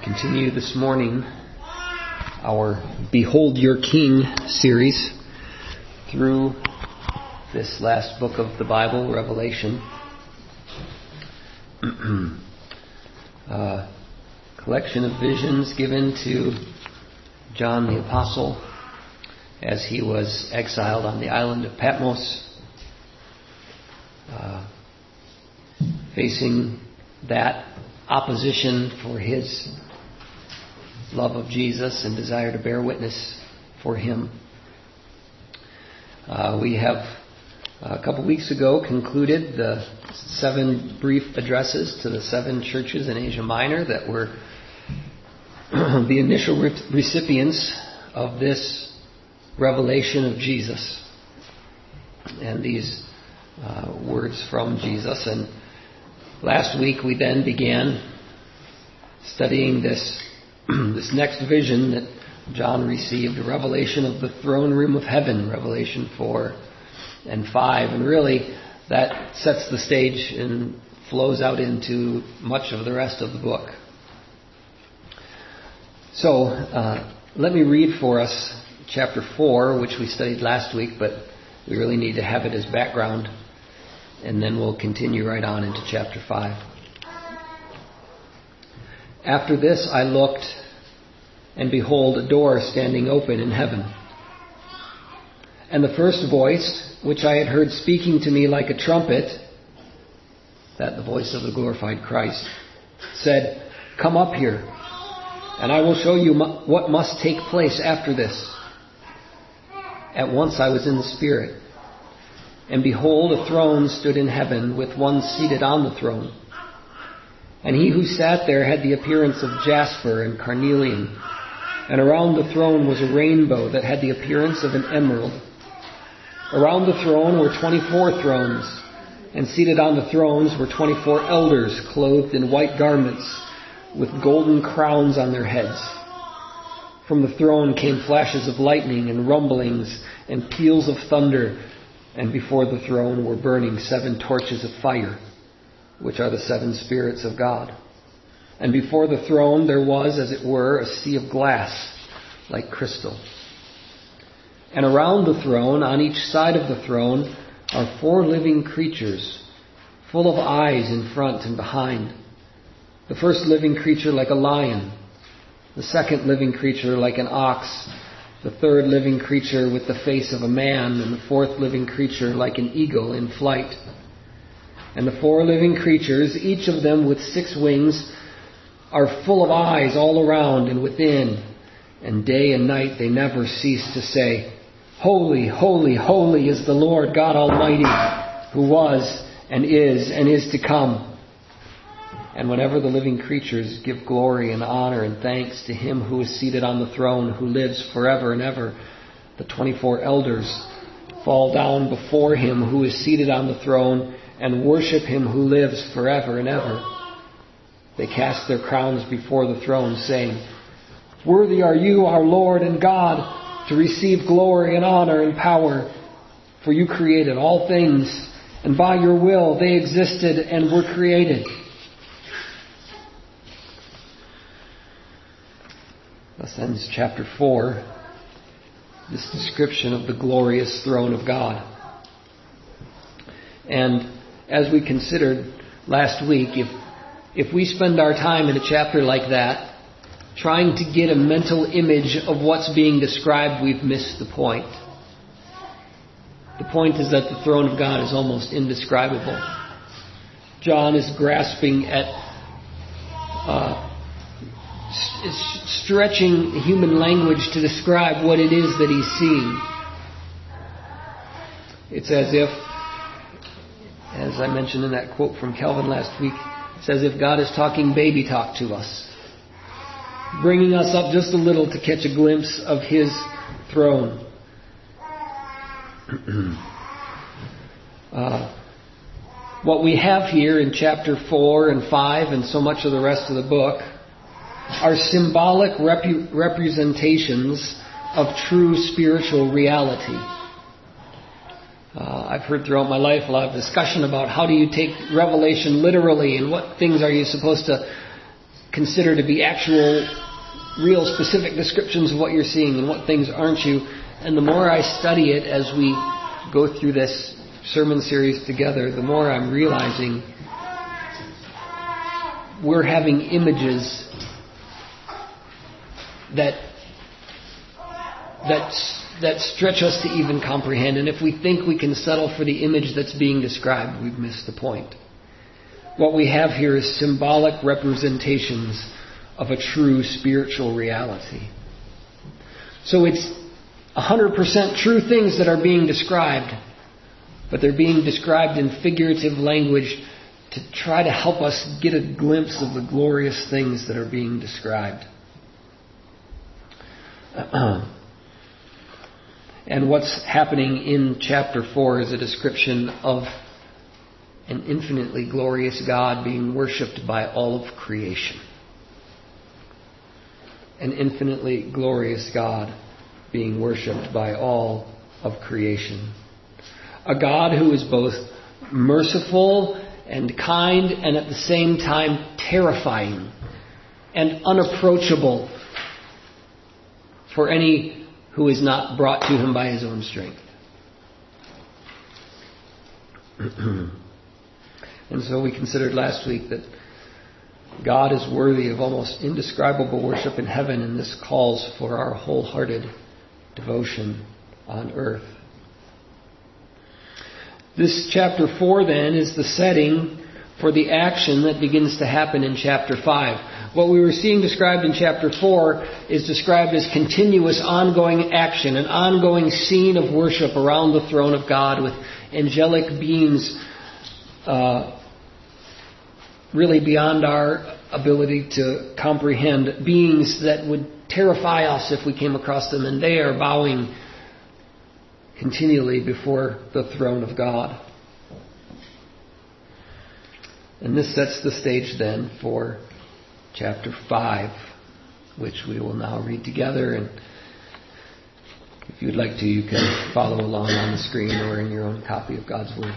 continue this morning our Behold Your King series through this last book of the Bible, Revelation. Collection of visions given to John the Apostle as he was exiled on the island of Patmos, facing that opposition for his love of Jesus and desire to bear witness for Him. We have a couple weeks ago concluded the 7 brief addresses to the 7 churches in Asia Minor that were the initial recipients of this revelation of Jesus and these words from Jesus. And last week we then began studying this next vision that John received, a revelation of the throne room of heaven, Revelation 4 and 5. And really that sets the stage and flows out into much of the rest of the book. So let me read for us chapter 4, which we studied last week, but we really need to have it as background. And then we'll continue right on into chapter 5. After this I looked, and behold, a door standing open in heaven. And the first voice, which I had heard speaking to me like a trumpet, that the voice of the glorified Christ, said, "Come up here, and I will show you what must take place after this." At once I was in the Spirit, and behold, a throne stood in heaven, with one seated on the throne. And he who sat there had the appearance of jasper and carnelian, and around the throne was a rainbow that had the appearance of an emerald. Around the throne were 24 thrones, and seated on the thrones were 24 elders, clothed in white garments, with golden crowns on their heads. From the throne came flashes of lightning and rumblings and peals of thunder, and before the throne were burning 7 torches of fire, which are the 7 spirits of God. And before the throne there was, as it were, a sea of glass, like crystal. And around the throne, on each side of the throne, are 4 living creatures, full of eyes in front and behind. The first living creature like a lion, the second living creature like an ox, the third living creature with the face of a man, and the fourth living creature like an eagle in flight. And the 4 living creatures, each of them with 6 wings, are full of eyes all around and within. And day and night they never cease to say, "Holy, holy, holy is the Lord God Almighty, who was and is to come." And whenever the living creatures give glory and honor and thanks to Him who is seated on the throne, who lives forever and ever, the 24 elders fall down before Him who is seated on the throne and worship Him who lives forever and ever. They cast their crowns before the throne, saying, "Worthy are you, our Lord and God, to receive glory and honor and power. For you created all things, and by your will they existed and were created." Thus ends chapter 4, this description of the glorious throne of God. And as we considered last week, if we spend our time in a chapter like that, trying to get a mental image of what's being described, we've missed the point. The point is that the throne of God is almost indescribable. John is grasping at stretching human language to describe what it is that he's seeing. It's as if, as I mentioned in that quote from Calvin last week, it's as if God is talking baby talk to us, bringing us up just a little to catch a glimpse of His throne. What we have here in chapter 4 and 5 and so much of the rest of the book are symbolic representations of true spiritual reality. I've heard throughout my life a lot of discussion about how do you take Revelation literally and what things are you supposed to consider to be actual, real, specific descriptions of what you're seeing and what things aren't you. And the more I study it as we go through this sermon series together, the more I'm realizing we're having images that stretch us to even comprehend. And if we think we can settle for the image that's being described, we've missed the point. What we have here is symbolic representations of a true spiritual reality. So it's 100% true things that are being described, but they're being described in figurative language to try to help us get a glimpse of the glorious things that are being described. And what's happening in chapter 4 is a description of an infinitely glorious God being worshipped by all of creation. An infinitely glorious God being worshipped by all of creation. A God who is both merciful and kind and at the same time terrifying and unapproachable for any who is not brought to him by his own strength. And so we considered last week that God is worthy of almost indescribable worship in heaven, and this calls for our wholehearted devotion on earth. This chapter 4 then is the setting for the action that begins to happen in chapter 5. What we were seeing described in chapter 4 is described as continuous ongoing action, an ongoing scene of worship around the throne of God with angelic beings really beyond our ability to comprehend, beings that would terrify us if we came across them, and they are bowing continually before the throne of God. And this sets the stage then for chapter 5, which we will now read together. And if you'd like to, you can follow along on the screen or in your own copy of God's Word.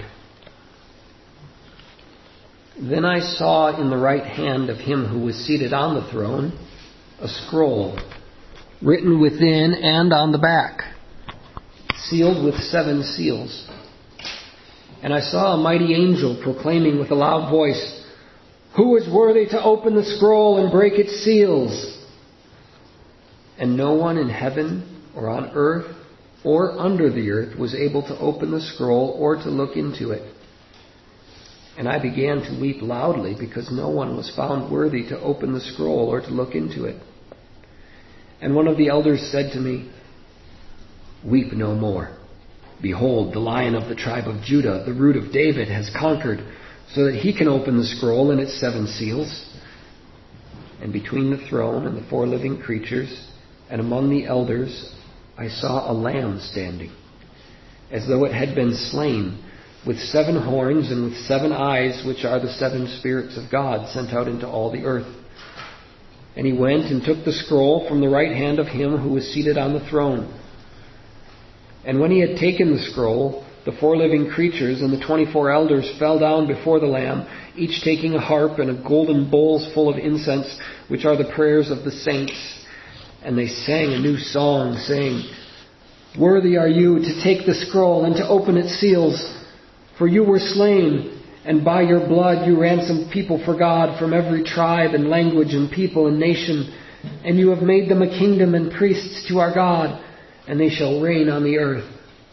Then I saw in the right hand of him who was seated on the throne a scroll, written within and on the back, sealed with 7 seals. And I saw a mighty angel proclaiming with a loud voice, "Who is worthy to open the scroll and break its seals?" And no one in heaven or on earth or under the earth was able to open the scroll or to look into it. And I began to weep loudly because no one was found worthy to open the scroll or to look into it. And one of the elders said to me, "Weep no more. Behold, the Lion of the tribe of Judah, the Root of David, has conquered, so that he can open the scroll and its 7 seals." And between the throne and the 4 living creatures, and among the elders, I saw a lamb standing, as though it had been slain, with 7 horns and with 7 eyes, which are the 7 spirits of God sent out into all the earth. And he went and took the scroll from the right hand of him who was seated on the throne. And when he had taken the scroll, the 4 living creatures and the 24 elders fell down before the Lamb, each taking a harp and a golden bowls full of incense, which are the prayers of the saints. And they sang a new song, saying, "Worthy are you to take the scroll and to open its seals. For you were slain, and by your blood you ransomed people for God from every tribe and language and people and nation. And you have made them a kingdom and priests to our God, and they shall reign on the earth."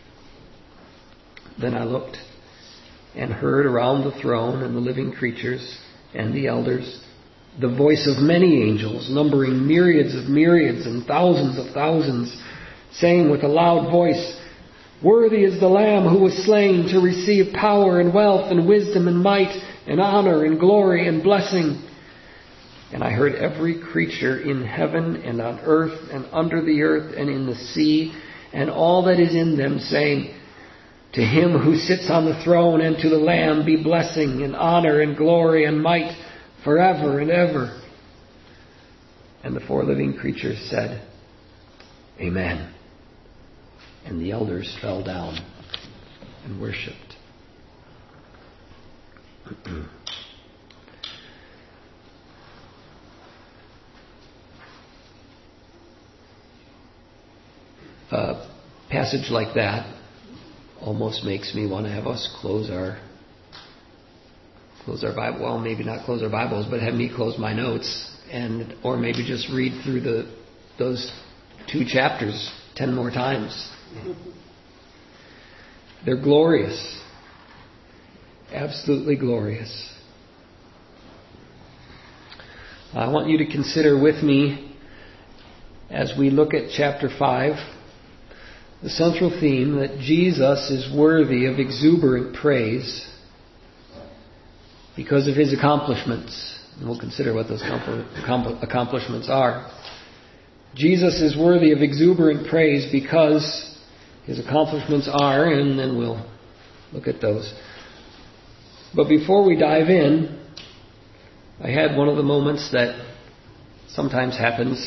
Then I looked and heard around the throne and the living creatures and the elders the voice of many angels, numbering myriads of myriads and thousands of thousands, saying with a loud voice, "Worthy is the Lamb who was slain to receive power and wealth and wisdom and might and honor and glory and blessing." And I heard every creature in heaven and on earth and under the earth and in the sea and all that is in them saying, "To him who sits on the throne and to the Lamb be blessing and honor and glory and might forever and ever." And the 4 living creatures said, "Amen." And the elders fell down and worshipped. a passage like that almost makes me want to have us close our Bible. Well, maybe not close our Bibles, but have me close my notes, or maybe just read through those 2 chapters 10 more times. They're glorious. Absolutely glorious. I want you to consider with me, as we look at chapter 5, the central theme that Jesus is worthy of exuberant praise because of His accomplishments. And we'll consider what those accomplishments are. Jesus is worthy of exuberant praise because His accomplishments are, and then we'll look at those. But before we dive in, I had one of the moments that sometimes happens,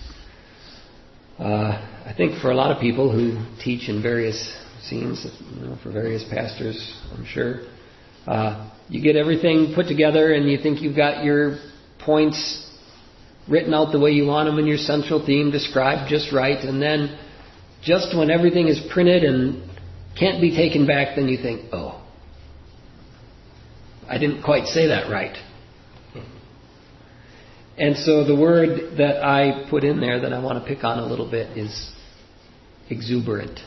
I think for a lot of people who teach in various scenes, for various pastors, I'm sure. You get everything put together and you think you've got your points written out the way you want them and your central theme described just right, and then just when everything is printed and can't be taken back, then you think, oh, I didn't quite say that right. And so the word that I put in there that I want to pick on a little bit is exuberant.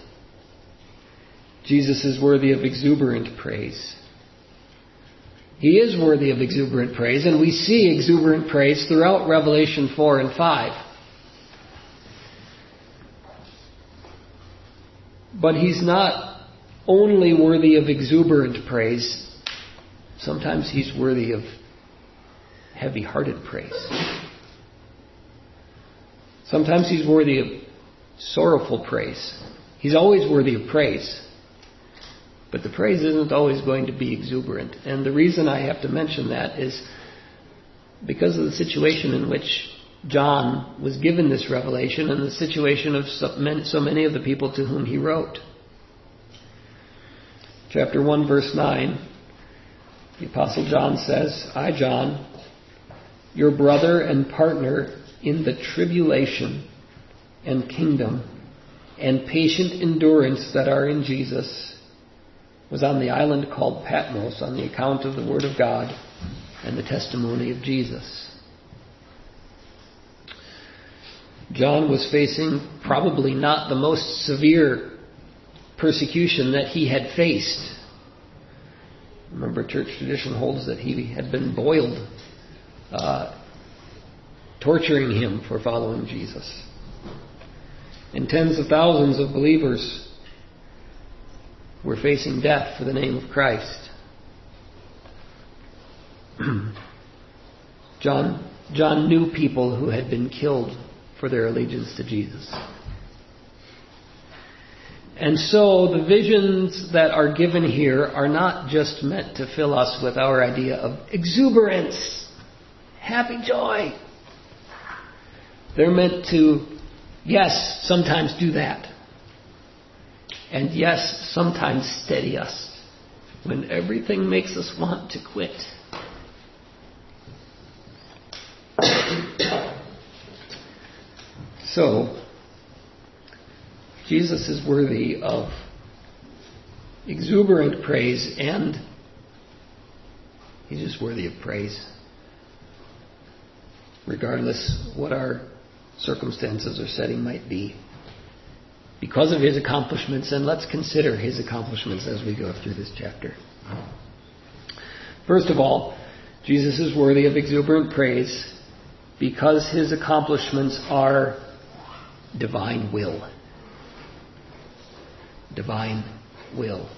Jesus is worthy of exuberant praise. He is worthy of exuberant praise, and we see exuberant praise throughout Revelation 4 and 5. But He's not only worthy of exuberant praise. Sometimes He's worthy of heavy-hearted praise. Sometimes He's worthy of sorrowful praise. He's always worthy of praise. But the praise isn't always going to be exuberant. And the reason I have to mention that is because of the situation in which John was given this revelation and the situation of so many of the people to whom he wrote. Chapter 1, verse 9, the Apostle John says, I, John, your brother and partner in the tribulation and kingdom and patient endurance that are in Jesus, was on the island called Patmos on the account of the Word of God and the testimony of Jesus. John was facing probably not the most severe persecution that he had faced. Remember, church tradition holds that he had been boiled, torturing him for following Jesus. And tens of thousands of believers were facing death for the name of Christ. John knew people who had been killed for their allegiance to Jesus. And so the visions that are given here are not just meant to fill us with our idea of exuberance, happy joy. They're meant to, yes, sometimes do that. And yes, sometimes steady us when everything makes us want to quit. So, Jesus is worthy of exuberant praise, and He's just worthy of praise, regardless what our circumstances or setting might be, because of His accomplishments. And let's consider His accomplishments as we go through this chapter. First of all, Jesus is worthy of exuberant praise because His accomplishments are divine will. Divine will.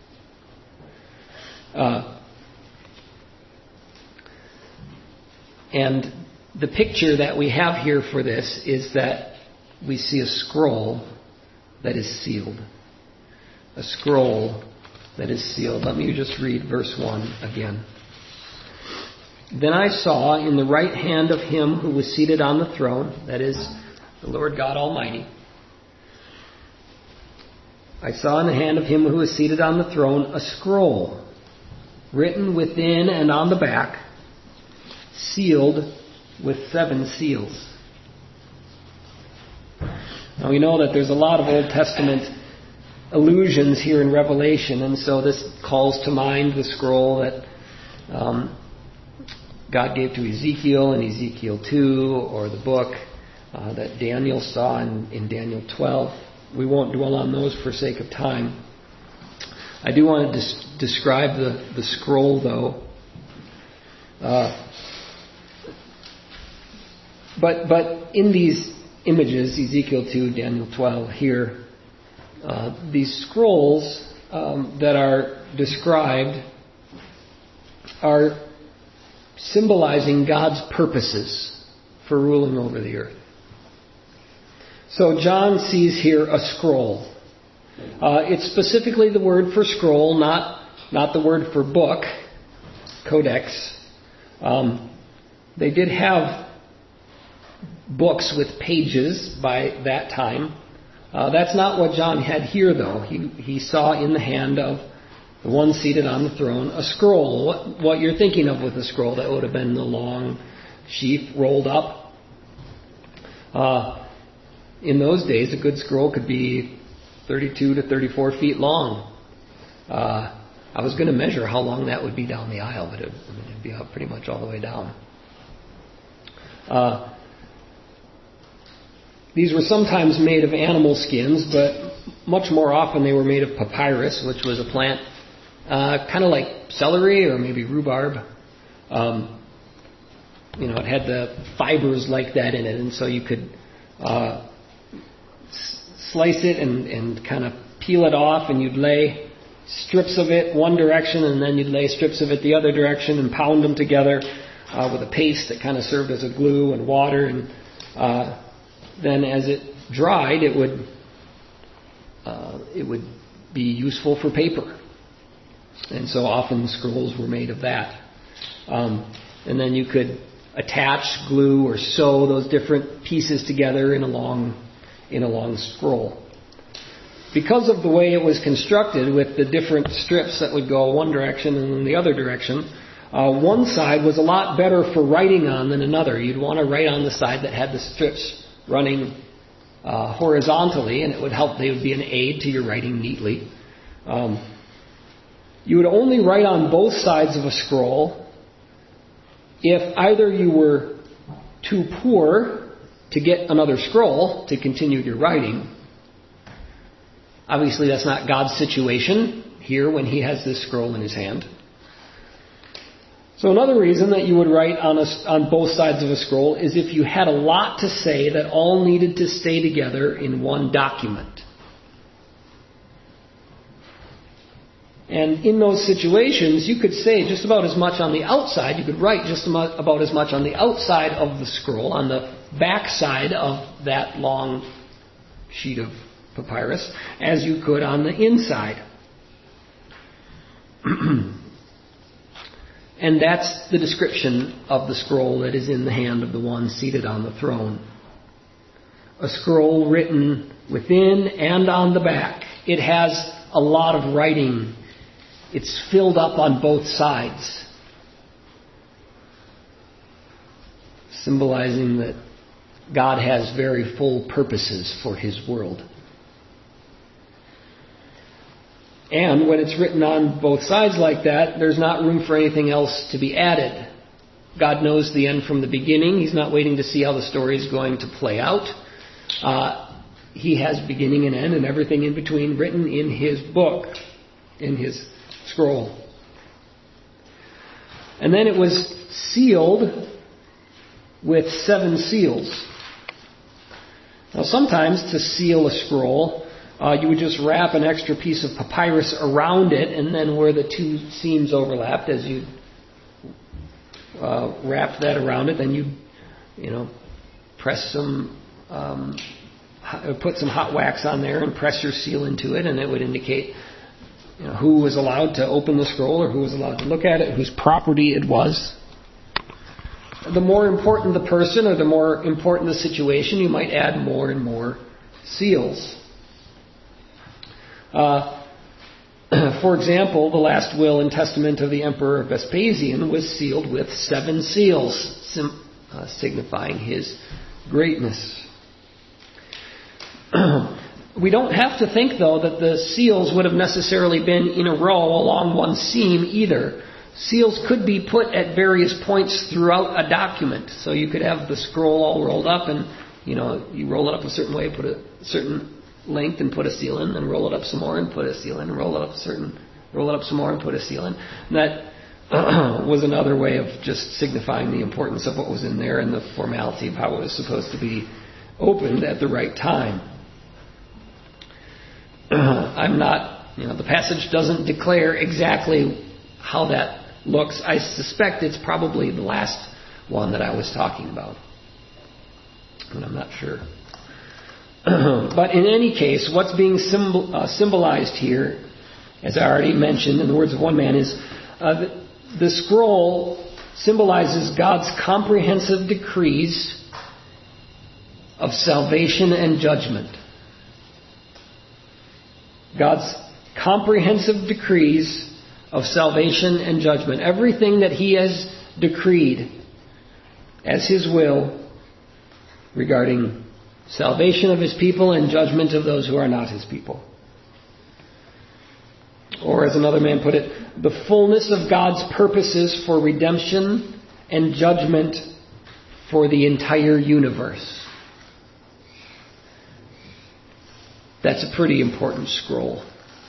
And the picture that we have here for this is that we see a scroll that is sealed. A scroll that is sealed. Let me just read verse 1 again. Then I saw in the right hand of Him who was seated on the throne, that is, the Lord God Almighty. I saw in the hand of Him who was seated on the throne a scroll, written within and on the back, sealed with 7 seals. Now we know that there's a lot of Old Testament allusions here in Revelation, and so this calls to mind the scroll that God gave to Ezekiel in Ezekiel 2, or the book that Daniel saw in Daniel 12. We won't dwell on those for sake of time. I do want to describe the scroll, though. But in these images, Ezekiel 2, Daniel 12, here, these scrolls that are described are symbolizing God's purposes for ruling over the earth. So John sees here a scroll. It's specifically the word for scroll, not the word for book, codex. They did have books with pages by that time. That's not what John had here, though. He saw in the hand of the one seated on the throne a scroll. What you're thinking of with a scroll, that would have been the long sheath rolled up. In those days, a good scroll could be 32 to 34 feet long. I was going to measure how long that would be down the aisle, but it'd be up pretty much all the way down. These were sometimes made of animal skins, but much more often they were made of papyrus, which was a plant kind of like celery or maybe rhubarb. It had the fibers like that in it, and so you could slice it and kind of peel it off, and you'd lay strips of it one direction, and then you'd lay strips of it the other direction and pound them together with a paste that kind of served as a glue and water, and then as it dried, it would be useful for paper. And so often the scrolls were made of that. And then you could attach, glue, or sew those different pieces together in a long scroll. Because of the way it was constructed with the different strips that would go one direction and then the other direction, one side was a lot better for writing on than another. You'd want to write on the side that had the strips running horizontally, and it would help. They would be an aid to your writing neatly. You would only write on both sides of a scroll if either you were too poor to get another scroll to continue your writing. Obviously, that's not God's situation here when He has this scroll in His hand. So another reason that you would write on both sides of a scroll is if you had a lot to say that all needed to stay together in one document. And in those situations, you could say just about as much on the outside, you could write just about as much on the outside of the scroll, on the back side of that long sheet of papyrus, as you could on the inside. And that's the description of the scroll that is in the hand of the one seated on the throne. A scroll written within and on the back. It has a lot of writing. It's filled up on both sides, symbolizing that God has very full purposes for His world. And when it's written on both sides like that, there's not room for anything else to be added. God knows the end from the beginning. He's not waiting to see how the story is going to play out. He has beginning and end and everything in between written in His book, in His scroll. And then it was sealed with 7 seals. Now sometimes to seal a scroll, you would just wrap an extra piece of papyrus around it, and then where the two seams overlapped, as you wrapped that around it, then you press some, put some hot wax on there and press your seal into it, and it would indicate who was allowed to open the scroll or who was allowed to look at it, whose property it was. The more important the person or the more important the situation, you might add more and more seals. For example, the last will and testament of the Emperor Vespasian was sealed with 7 seals, signifying his greatness. We don't have to think, though, that the seals would have necessarily been in a row along one seam either. Seals could be put at various points throughout a document. So you could have the scroll all rolled up and, you roll it up a certain way, put a certain length and put a seal in, then roll it up some more and put a seal in, and roll it up some more and put a seal in. And that was another way of just signifying the importance of what was in there and the formality of how it was supposed to be opened at the right time. The passage doesn't declare exactly how that looks. I suspect it's probably the last one that I was talking about, but I'm not sure. But in any case, what's being symbolized here, as I already mentioned in the words of one man, is the scroll symbolizes God's comprehensive decrees of salvation and judgment. God's comprehensive decrees of salvation and judgment. Everything that He has decreed as His will regarding salvation of His people and judgment of those who are not His people. Or as another man put it, the fullness of God's purposes for redemption and judgment for the entire universe. That's a pretty important scroll.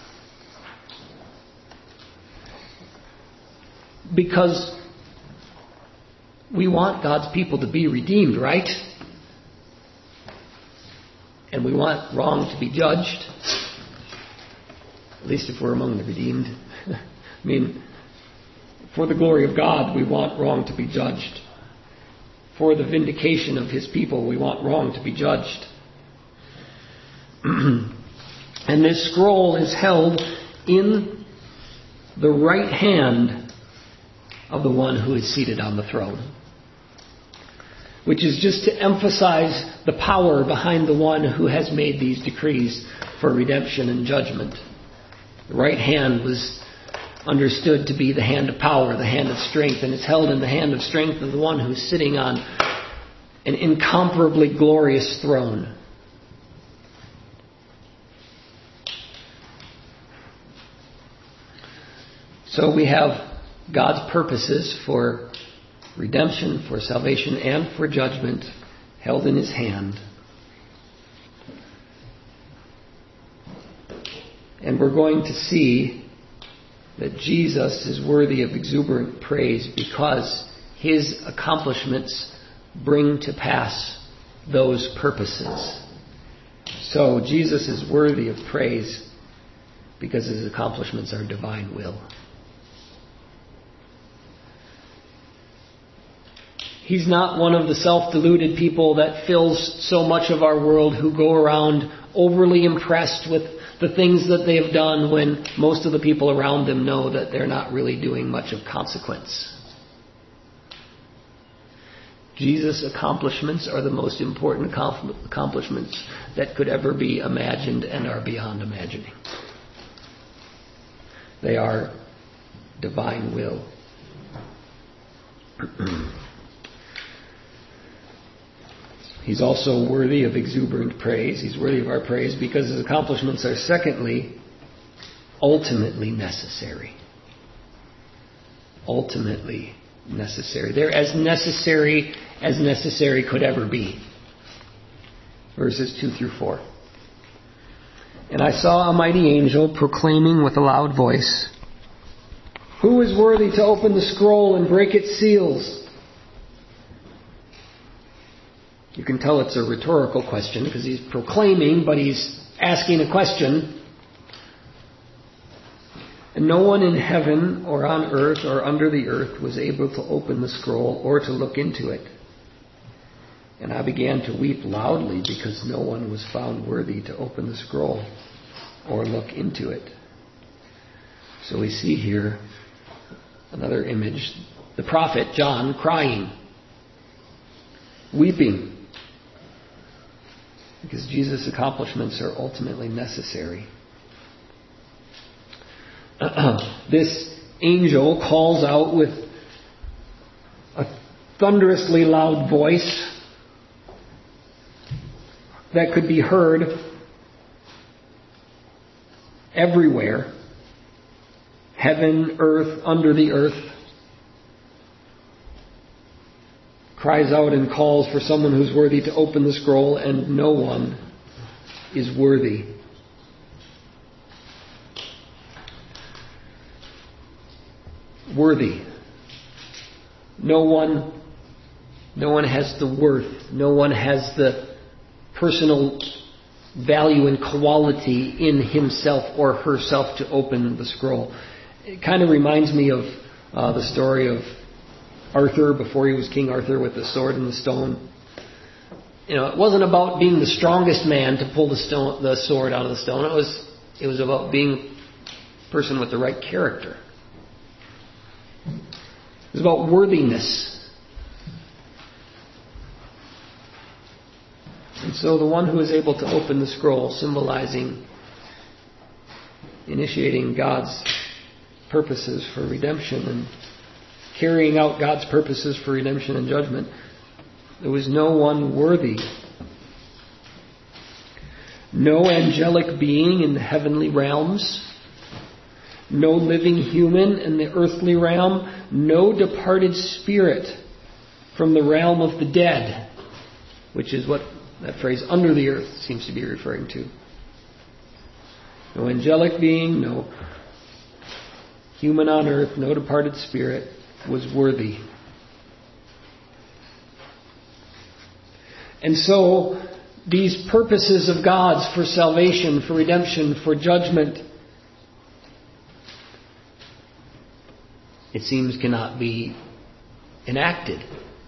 Because we want God's people to be redeemed, right? And we want wrong to be judged. At least if we're among the redeemed. For the glory of God, we want wrong to be judged. For the vindication of His people, we want wrong to be judged. And this scroll is held in the right hand of the one who is seated on the throne. Which is just to emphasize the power behind the one who has made these decrees for redemption and judgment. The right hand was understood to be the hand of power, the hand of strength, and it's held in the hand of strength of the one who's sitting on an incomparably glorious throne. So we have God's purposes for redemption, for salvation, and for judgment held in His hand. And we're going to see that Jesus is worthy of exuberant praise because His accomplishments bring to pass those purposes. So Jesus is worthy of praise because His accomplishments are divine will. He's not one of the self-deluded people that fills so much of our world who go around overly impressed with the things that they have done when most of the people around them know that they're not really doing much of consequence. Jesus' accomplishments are the most important accomplishments that could ever be imagined and are beyond imagining. They are divine will. He's also worthy of exuberant praise. He's worthy of our praise because His accomplishments are, secondly, ultimately necessary. Ultimately necessary. They're as necessary could ever be. Verses 2 through 4. And I saw a mighty angel proclaiming with a loud voice, "Who is worthy to open the scroll and break its seals?" You can tell it's a rhetorical question because he's proclaiming, but he's asking a question. And no one in heaven or on earth or under the earth was able to open the scroll or to look into it. And I began to weep loudly because no one was found worthy to open the scroll or look into it. So we see here another image. The prophet John crying, weeping, because Jesus' accomplishments are ultimately necessary. This angel calls out with a thunderously loud voice that could be heard everywhere, heaven, earth, under the earth, cries out and calls for someone who's worthy to open the scroll, and no one is worthy. Worthy. No one has the worth. No one has the personal value and quality in himself or herself to open the scroll. It kind of reminds me of the story of Arthur before he was King Arthur with the sword and the stone. It wasn't about being the strongest man to pull the sword out of the stone. It was about being a person with the right character. It was about worthiness. And so the one who is able to open the scroll, symbolizing, initiating God's purposes for redemption and carrying out God's purposes for redemption and judgment, there was no one worthy. No angelic being in the heavenly realms, no living human in the earthly realm, no departed spirit from the realm of the dead, which is what that phrase under the earth seems to be referring to. No angelic being, no human on earth, no departed spirit was worthy. And so, these purposes of God's for salvation, for redemption, for judgment, it seems cannot be enacted.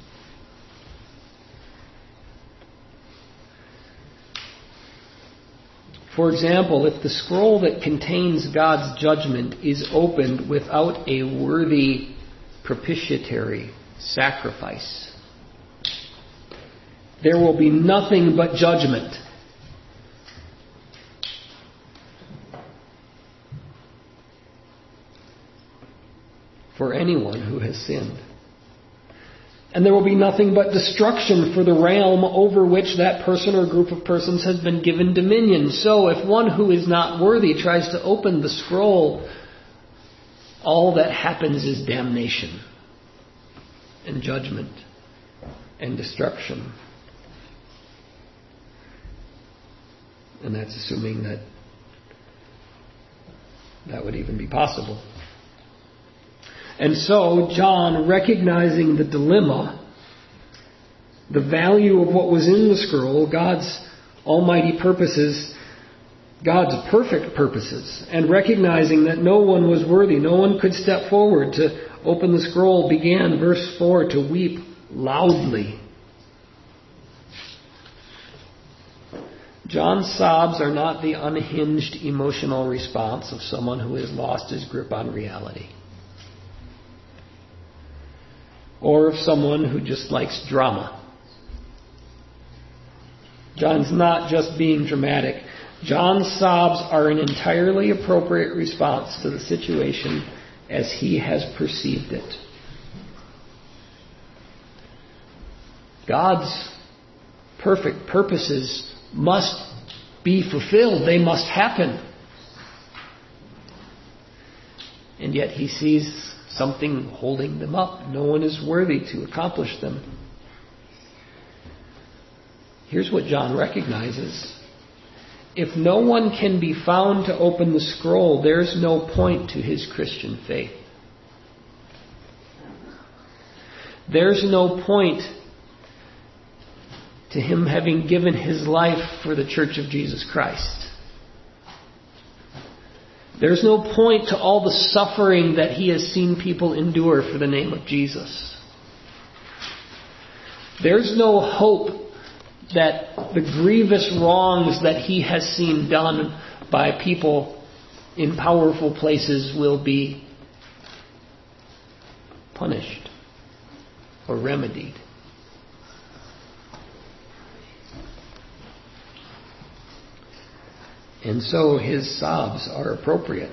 For example, if the scroll that contains God's judgment is opened without a worthy propitiatory sacrifice, there will be nothing but judgment. For anyone who has sinned. And there will be nothing but destruction for the realm over which that person or group of persons has been given dominion. So if one who is not worthy tries to open the scroll, all that happens is damnation and judgment and destruction. And that's assuming that that would even be possible. And so, John, recognizing the dilemma, the value of what was in the scroll, God's almighty purposes, God's perfect purposes, and recognizing that no one was worthy, no one could step forward to open the scroll, began, verse 4, to weep loudly. John's sobs are not the unhinged emotional response of someone who has lost his grip on reality, or of someone who just likes drama. John's not just being dramatic. John's sobs are an entirely appropriate response to the situation as he has perceived it. God's perfect purposes must be fulfilled. They must happen. And yet he sees something holding them up. No one is worthy to accomplish them. Here's what John recognizes. If no one can be found to open the scroll, there's no point to his Christian faith. There's no point to him having given his life for the Church of Jesus Christ. There's no point to all the suffering that he has seen people endure for the name of Jesus. There's no hope that the grievous wrongs that he has seen done by people in powerful places will be punished or remedied. And so his sobs are appropriate.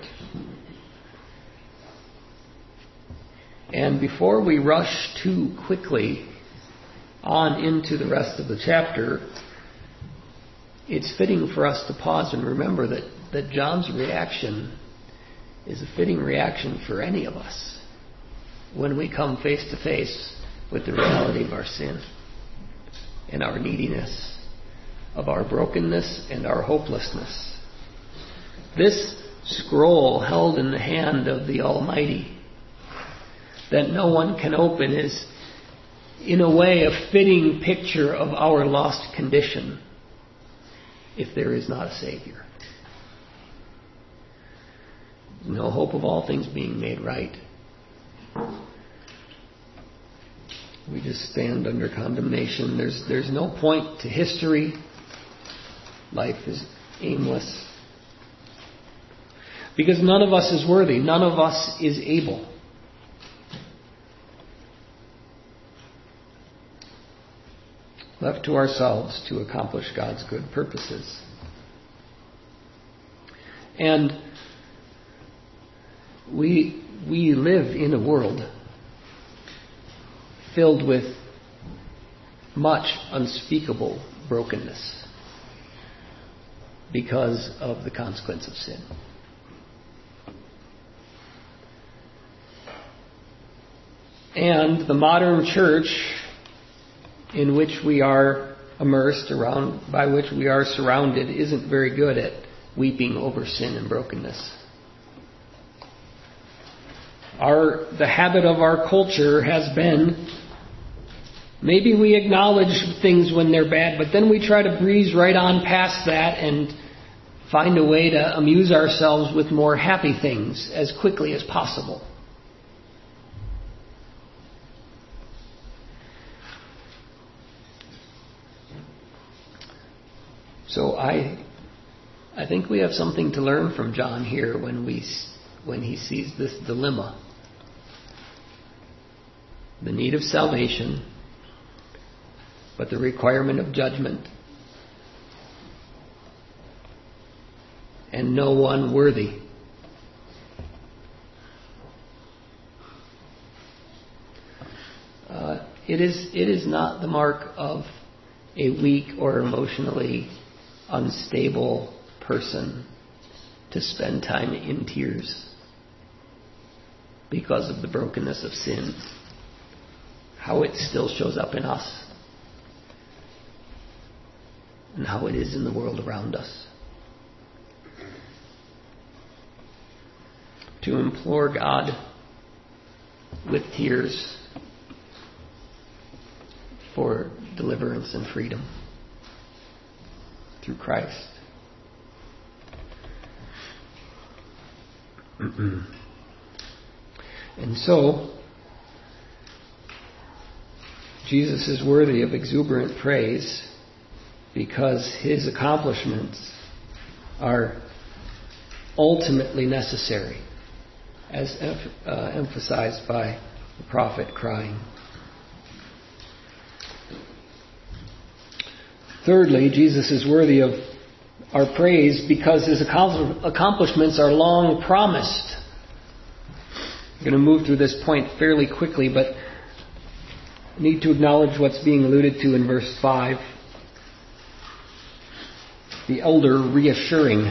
And before we rush too quickly on into the rest of the chapter, it's fitting for us to pause and remember that that John's reaction is a fitting reaction for any of us when we come face to face with the reality of our sin and our neediness, of our brokenness and our hopelessness. This scroll held in the hand of the Almighty that no one can open is, in a way, a fitting picture of our lost condition if there is not a Savior. No hope of all things being made right. We just stand under condemnation. There's no point to history. Life is aimless. Because none of us is worthy. None of us is able. Left to ourselves to accomplish God's good purposes. And we live in a world filled with much unspeakable brokenness because of the consequence of sin. And the modern church in which we are immersed, by which we are surrounded, isn't very good at weeping over sin and brokenness. The habit of our culture has been, maybe we acknowledge things when they're bad, but then we try to breeze right on past that and find a way to amuse ourselves with more happy things as quickly as possible. So I think we have something to learn from John here when he sees this dilemma. The need of salvation, but the requirement of judgment. And no one worthy. It is not the mark of a weak or emotionally unstable person to spend time in tears because of the brokenness of sin. How it still shows up in us and how it is in the world around us. To implore God with tears for deliverance and freedom through Christ. And so, Jesus is worthy of exuberant praise because his accomplishments are ultimately necessary, as emphasized by the prophet crying. Thirdly, Jesus is worthy of our praise because his accomplishments are long promised. I'm going to move through this point fairly quickly, but I need to acknowledge what's being alluded to in verse 5. The elder reassuring.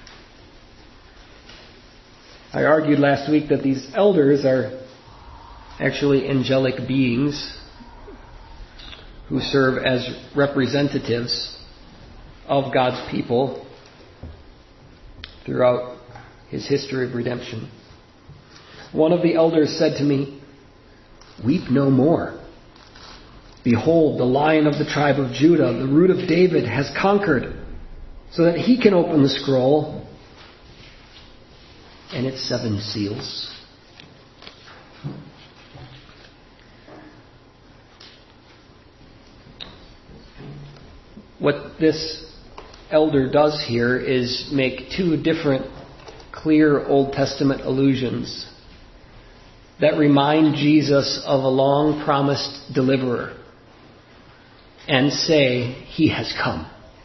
I argued last week that these elders are actually angelic beings who serve as representatives of God's people throughout his history of redemption. One of the elders said to me, "Weep no more. Behold, the Lion of the tribe of Judah, the Root of David, has conquered, so that he can open the scroll and its 7 seals." What this elder does here is make 2 different clear Old Testament allusions that remind Jesus of a long-promised deliverer and say, he has come.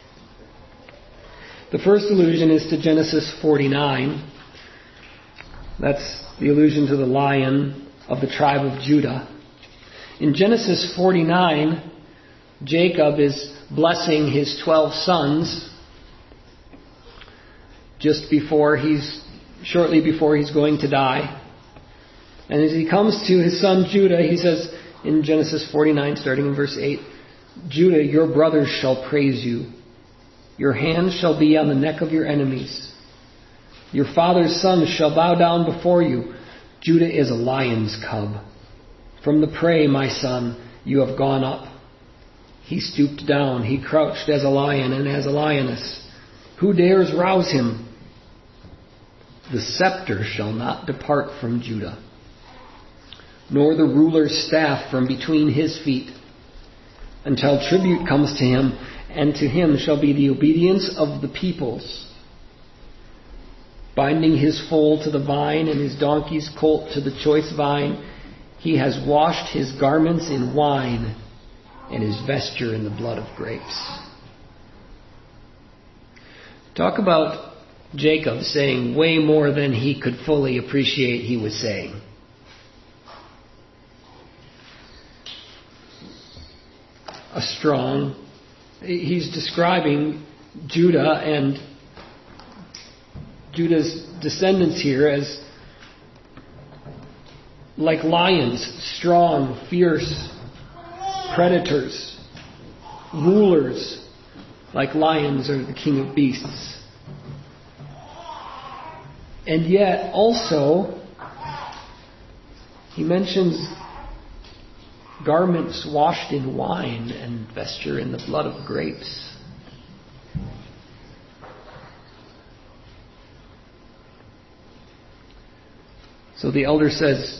The first allusion is to Genesis 49. That's the allusion to the Lion of the tribe of Judah. In Genesis 49, Jacob is blessing his 12 sons shortly before he's going to die. And as he comes to his son Judah, he says in Genesis 49, starting in verse 8, Judah, your brothers shall praise you. Your hand shall be on the neck of your enemies. Your father's sons shall bow down before you. Judah is a lion's cub. From the prey, my son, you have gone up. He stooped down. He crouched as a lion and as a lioness. Who dares rouse him? The scepter shall not depart from Judah, nor the ruler's staff from between his feet, until tribute comes to him, and to him shall be the obedience of the peoples. Binding his foal to the vine and his donkey's colt to the choice vine, he has washed his garments in wine and his vesture in the blood of grapes. Talk about Jacob saying way more than he could fully appreciate he was saying. He's describing Judah and Judah's descendants here as like lions, strong, fierce, predators, rulers, like lions are the king of beasts. And yet also, he mentions garments washed in wine and vesture in the blood of grapes. So the elder says,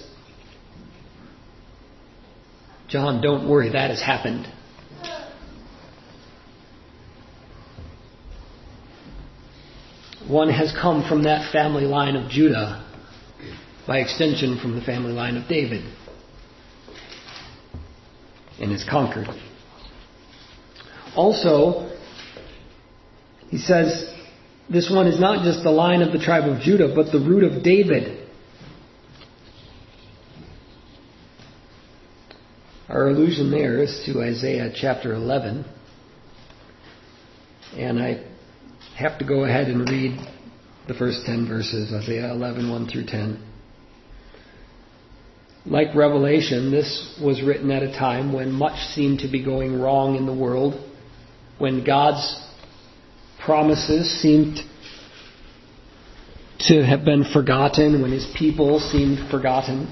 John, don't worry, that has happened. One has come from that family line of Judah, by extension from the family line of David, and is conquered. Also, he says, this one is not just the line of the tribe of Judah, but the root of David. Our allusion there is to Isaiah chapter 11. And I have to go ahead and read the first 10 verses, Isaiah 11, 1 through 10. Like Revelation, this was written at a time when much seemed to be going wrong in the world, when God's promises seemed to have been forgotten, when His people seemed forgotten.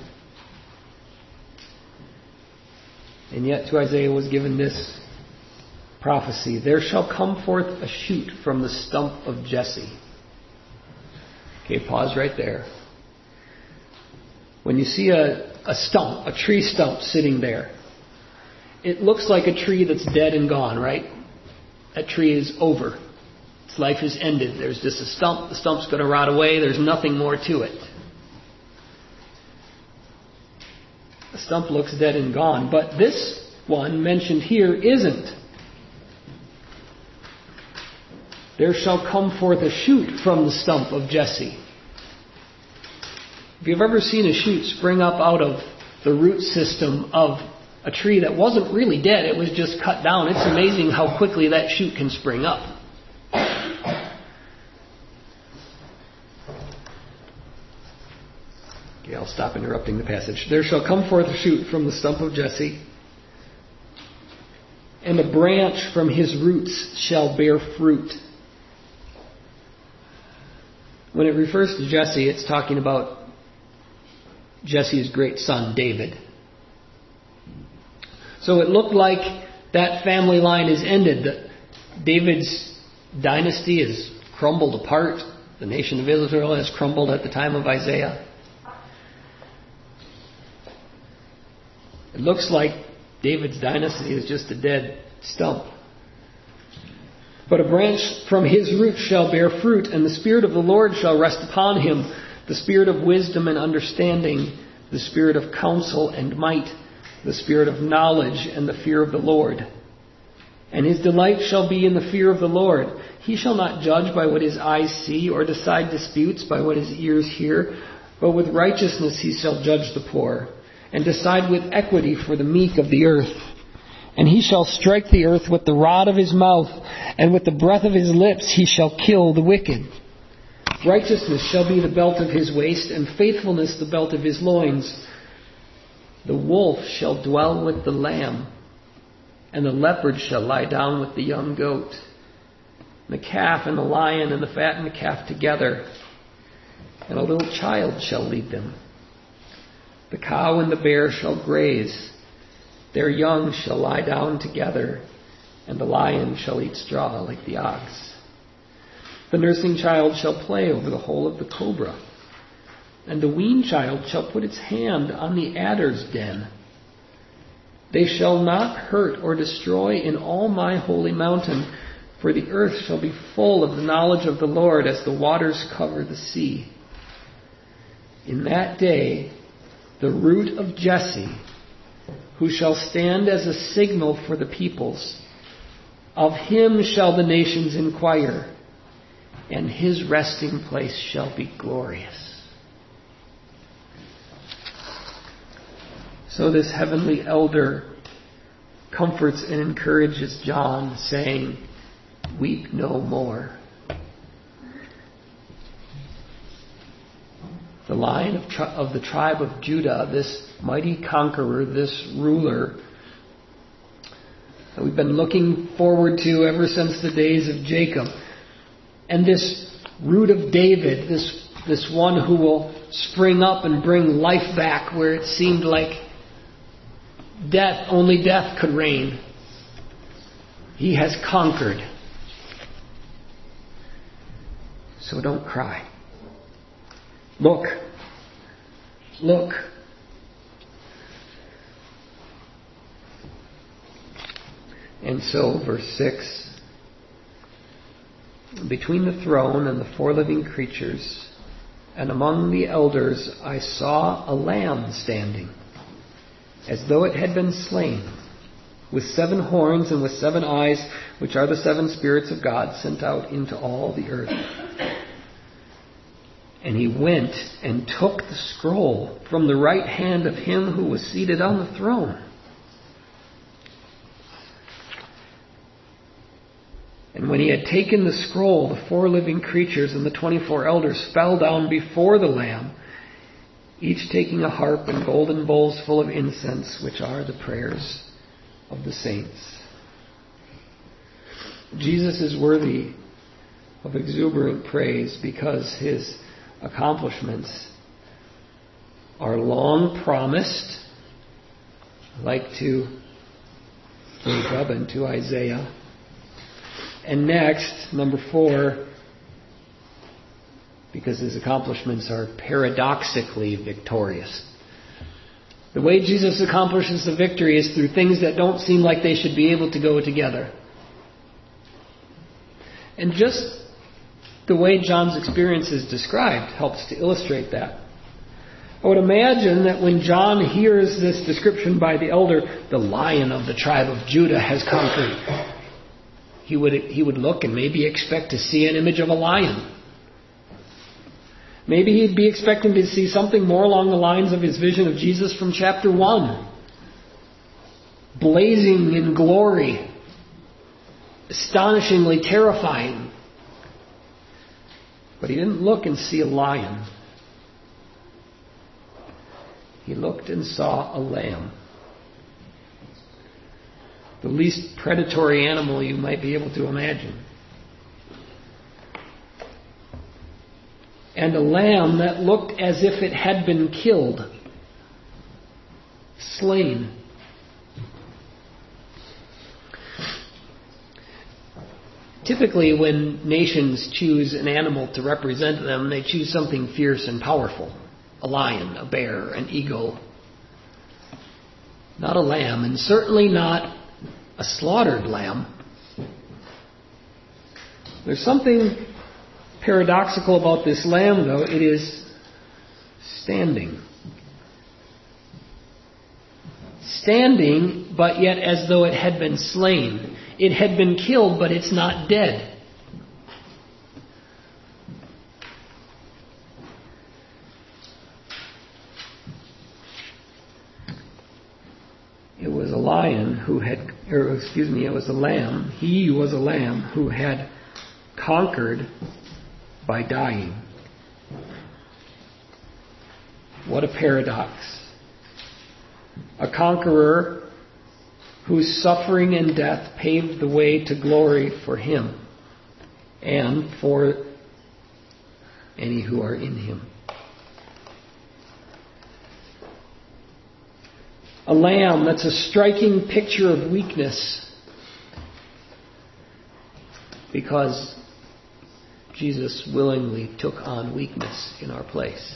And yet to Isaiah was given this prophecy: there shall come forth a shoot from the stump of Jesse. Okay, pause right there. When you see a stump, a tree stump sitting there, it looks like a tree that's dead and gone, right? That tree is over. Its life is ended. There's just a stump. The stump's going to rot away. There's nothing more to it. The stump looks dead and gone. But this one mentioned here isn't. There shall come forth a shoot from the stump of Jesse. If you've ever seen a shoot spring up out of the root system of a tree that wasn't really dead, it was just cut down, it's amazing how quickly that shoot can spring up. Okay, I'll stop interrupting the passage. There shall come forth a shoot from the stump of Jesse, and a branch from his roots shall bear fruit. When it refers to Jesse, it's talking about Jesse's great son, David. So it looked like that family line is ended. David's dynasty has crumbled apart. The nation of Israel has crumbled at the time of Isaiah. It looks like David's dynasty is just a dead stump. But a branch from his root shall bear fruit, and the Spirit of the Lord shall rest upon him, the Spirit of wisdom and understanding, the Spirit of counsel and might, the Spirit of knowledge and the fear of the Lord. And his delight shall be in the fear of the Lord. He shall not judge by what his eyes see, or decide disputes by what his ears hear, but with righteousness he shall judge the poor, and decide with equity for the meek of the earth. And he shall strike the earth with the rod of his mouth, and with the breath of his lips he shall kill the wicked. Righteousness shall be the belt of his waist, and faithfulness the belt of his loins. The wolf shall dwell with the lamb, and the leopard shall lie down with the young goat. The calf and the lion and the fattened calf together, and a little child shall lead them. The cow and the bear shall graze, their young shall lie down together, and the lion shall eat straw like the ox. The nursing child shall play over the hole of the cobra, and the weaned child shall put its hand on the adder's den. They shall not hurt or destroy in all my holy mountain, for the earth shall be full of the knowledge of the Lord as the waters cover the sea. In that day, the root of Jesse, who shall stand as a signal for the peoples, of him shall the nations inquire, and his resting place shall be glorious. So this heavenly elder comforts and encourages John, saying, "Weep no more." The Lion of the tribe of Judah, this mighty conqueror, this ruler that we've been looking forward to ever since the days of Jacob. And this root of David, this one who will spring up and bring life back where it seemed like only death could reign. He has conquered. So don't cry. Look. Look. And so, verse 6, between the throne and the four living creatures, and among the elders, I saw a lamb standing, as though it had been slain, with 7 horns and with 7 eyes, which are the 7 spirits of God sent out into all the earth. And he went and took the scroll from the right hand of him who was seated on the throne. And when he had taken the scroll, the 4 living creatures and the 24 elders fell down before the Lamb, each taking a harp and golden bowls full of incense, which are the prayers of the saints. Jesus is worthy of exuberant praise because his accomplishments are long promised, like to Jacob and to Isaiah. And next, number 4, because his accomplishments are paradoxically victorious. The way Jesus accomplishes the victory is through things that don't seem like they should be able to go together. And just the way John's experience is described helps to illustrate that. I would imagine that when John hears this description by the elder, the Lion of the tribe of Judah has conquered, he would look and maybe expect to see an image of a lion. Maybe he'd be expecting to see something more along the lines of his vision of Jesus from chapter 1. Blazing in glory. Astonishingly terrifying. But he didn't look and see a lion. He looked and saw a lamb. The least predatory animal you might be able to imagine. And a lamb that looked as if it had been killed, slain. Typically, when nations choose an animal to represent them, they choose something fierce and powerful. A lion, a bear, an eagle. Not a lamb, and certainly not a slaughtered lamb. There's something paradoxical about this lamb, though. It is standing. Standing, but yet as though it had been slain. It had been killed, but it's not dead. It was a lion who had, it was a lamb. He was a lamb who had conquered by dying. What a paradox. A conqueror whose suffering and death paved the way to glory for him and for any who are in him. A lamb that's a striking picture of weakness, because Jesus willingly took on weakness in our place.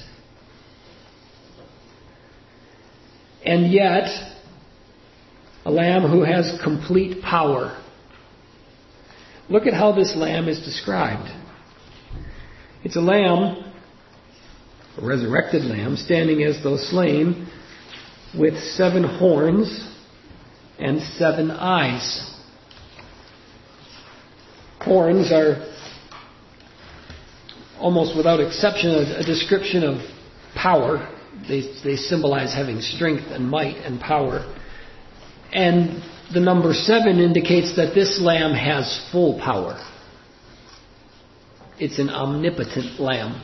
And yet, a lamb who has complete power. Look at how this lamb is described. It's a lamb, a resurrected lamb, standing as though slain, with 7 horns and 7 eyes. Horns are, almost without exception, a description of power. They symbolize having strength and might and power. And the number 7 indicates that this lamb has full power. It's an omnipotent lamb.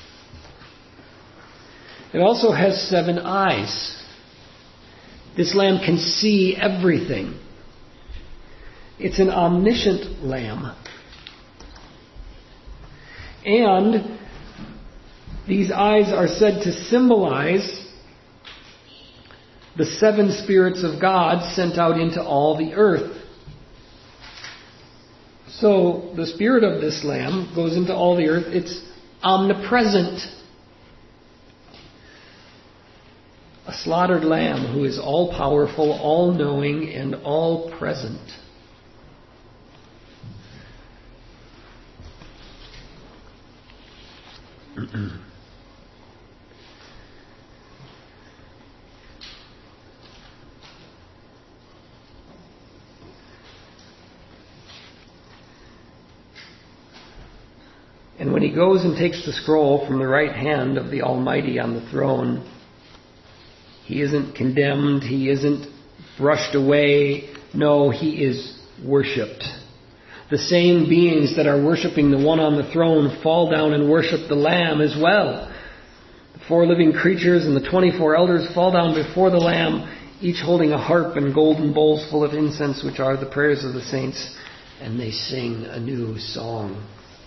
It also has 7 eyes. This lamb can see everything. It's an omniscient lamb. And these eyes are said to symbolize the 7 spirits of God sent out into all the earth. So the spirit of this lamb goes into all the earth. It's omnipresent. A slaughtered lamb who is all-powerful, all-knowing, and all-present. And when he goes and takes the scroll from the right hand of the Almighty on the throne, he isn't condemned, he isn't brushed away. No, he is worshipped. The same beings that are worshiping the one on the throne fall down and worship the Lamb as well. The 4 living creatures and the 24 elders fall down before the Lamb, each holding a harp and golden bowls full of incense, which are the prayers of the saints, and they sing a new song.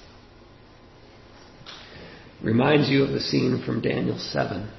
Reminds you of the scene from Daniel 7.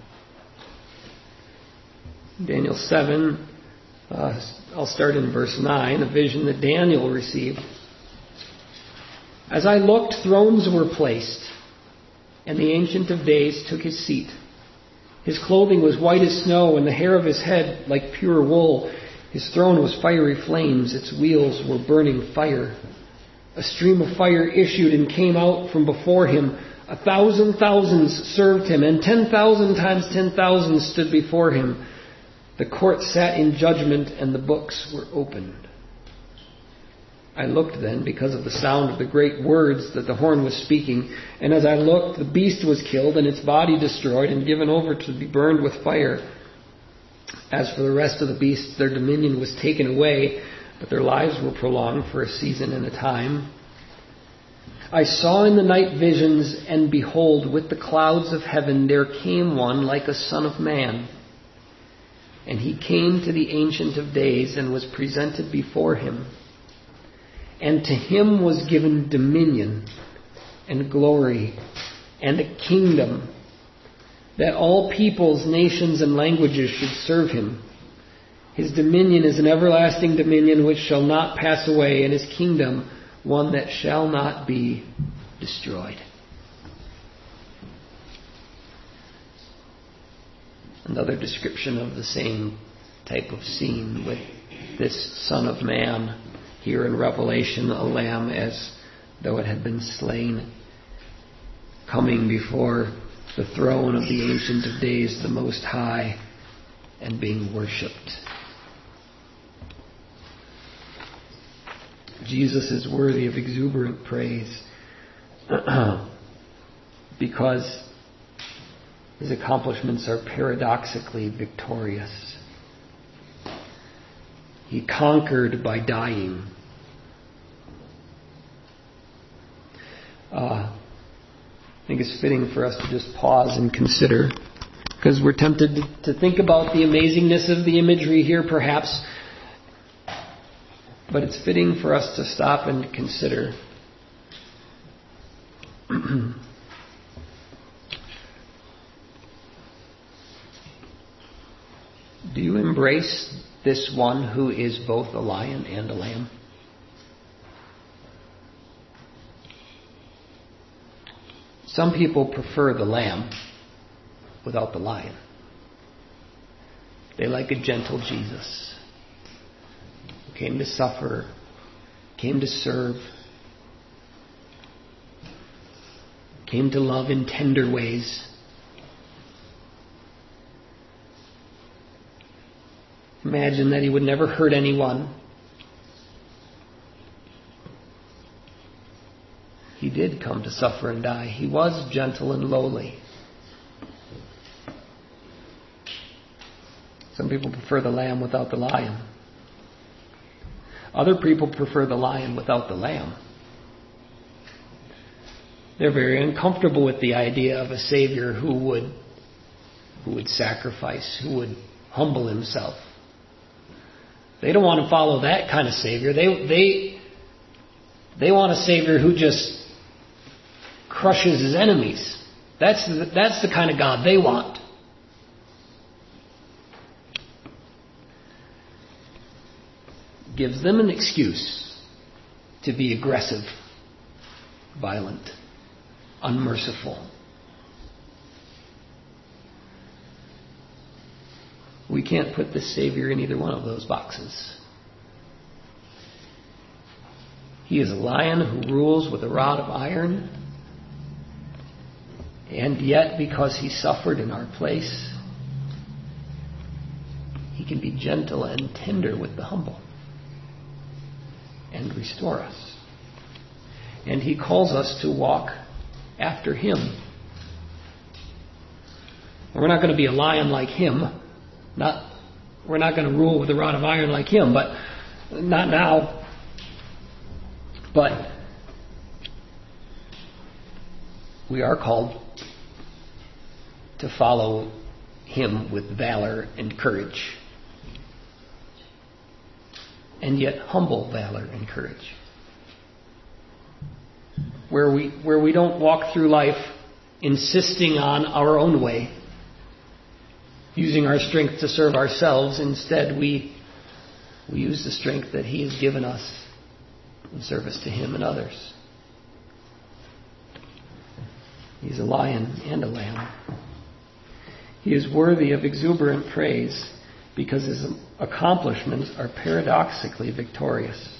Daniel 7, I'll start in verse 9, a vision that Daniel received. As I looked, thrones were placed, and the Ancient of Days took his seat. His clothing was white as snow, and the hair of his head like pure wool. His throne was fiery flames, its wheels were burning fire. A stream of fire issued and came out from before him. 1,000 thousands served him, and 10,000 times 10,000 stood before him. The court sat in judgment, and the books were opened. I looked then, because of the sound of the great words that the horn was speaking, and as I looked, the beast was killed, and its body destroyed, and given over to be burned with fire. As for the rest of the beasts, their dominion was taken away, but their lives were prolonged for a season and a time. I saw in the night visions, and behold, with the clouds of heaven there came one like a son of man. And he came to the Ancient of Days and was presented before him. And to him was given dominion and glory and a kingdom, that all peoples, nations, and languages should serve him. His dominion is an everlasting dominion which shall not pass away, and his kingdom one that shall not be destroyed. Another description of the same type of scene with this Son of Man here in Revelation, a lamb as though it had been slain, coming before the throne of the Ancient of Days, the Most High, and being worshipped. Jesus is worthy of exuberant praise because his accomplishments are paradoxically victorious. He conquered by dying. I think think it's fitting for us to just pause and consider, because we're tempted to think about the amazingness of the imagery here, perhaps, but it's fitting for us to stop and consider. Do you embrace this one who is both a lion and a lamb? Some people prefer the lamb without the lion. They like a gentle Jesus who came to suffer, came to serve, came to love in tender ways. Imagine that he would never hurt anyone. He did come to suffer and die. He was gentle and lowly. Some people prefer the lamb without the lion. Other people prefer the lion without the lamb. They're very uncomfortable with the idea of a Savior who would sacrifice, who would humble himself. They don't want to follow that kind of Savior. They want a Savior who just crushes his enemies. That's the kind of God they want. Gives them an excuse to be aggressive, violent, unmerciful. We can't put this Savior in either one of those boxes. He is a lion who rules with a rod of iron, and yet because he suffered in our place, he can be gentle and tender with the humble and restore us. And he calls us to walk after him. And we're not going to be a lion like him. We're not going to rule with a rod of iron like him, but not now. But we are called to follow him with valor and courage. And yet humble valor and courage. Where we don't walk through life insisting on our own way, using our strength to serve ourselves. Instead, we use the strength that he has given us in service to him and others. He's a lion and a lamb. He is worthy of exuberant praise because his accomplishments are paradoxically victorious.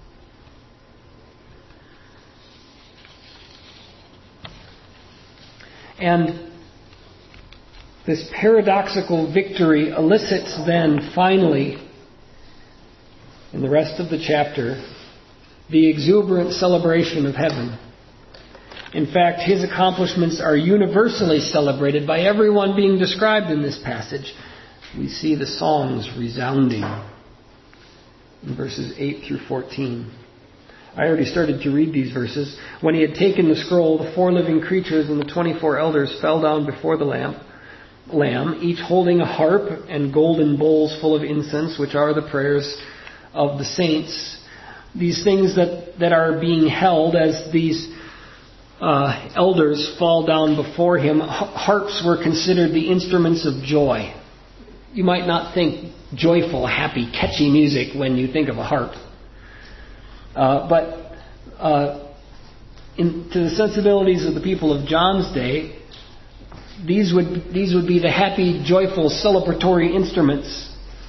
And this paradoxical victory elicits then, finally, in the rest of the chapter, the exuberant celebration of heaven. In fact, his accomplishments are universally celebrated by everyone being described in this passage. We see the songs resounding in verses 8 through 14. I already started to read these verses. When he had taken the scroll, the 4 living creatures and the 24 elders fell down before the Lamb, each holding a harp and golden bowls full of incense, which are the prayers of the saints. These things that are being held as these elders fall down before him. Harps were considered the instruments of joy. You might not think joyful, happy, catchy music when you think of a harp. But to the sensibilities of the people of John's day, these would be the happy, joyful, celebratory instruments.